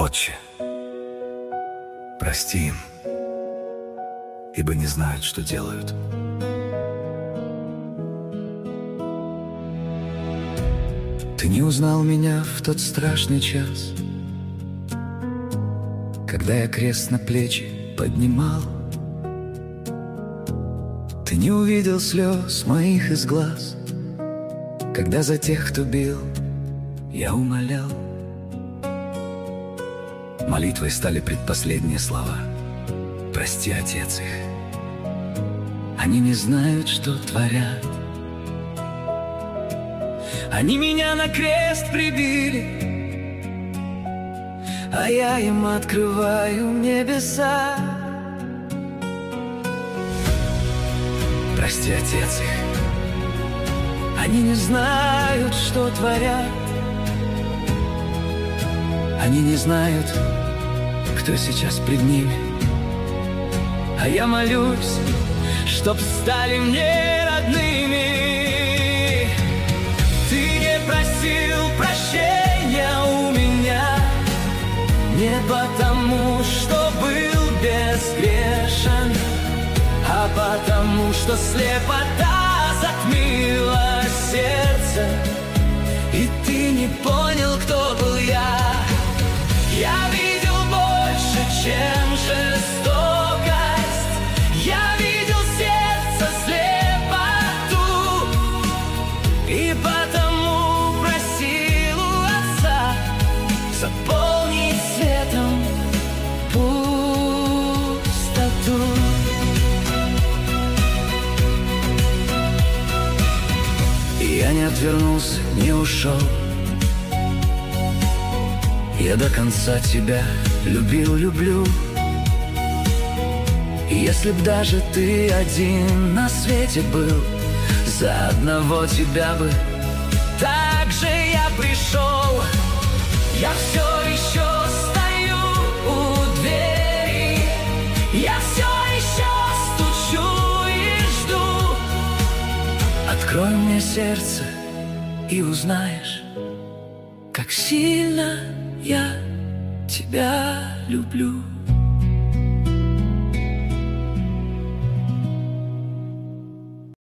Отче, прости им, ибо не знают, что делают. Ты не узнал меня в тот страшный час, когда я крест на плечи поднимал. Ты не увидел слез моих из глаз, когда за тех, кто бил, я умолял. Молитвой стали предпоследние слова. Прости, Отец, их. Они не знают, что творят. Они меня на крест прибили, а я им открываю небеса. Прости, Отец, их. Они не знают, что творят. Они не знают, кто сейчас пред ними. А я молюсь, чтоб стали мне родными. Ты не просил прощения у меня, не потому, что был безгрешен, а потому, что слепота затмила сердце, и ты не понял, кто был я. Я видел больше, чем жестокость. Я видел сердце слепоту, и потому просил у Отца заполнить светом пустоту. И я не отвернулся, не ушел. Я до конца тебя любил, люблю. И если б даже ты один на свете был, за одного тебя бы так же я пришел. Я все еще стою у двери, я все еще стучу и жду. Открой мне сердце и узнаешь, как сильно я тебя люблю.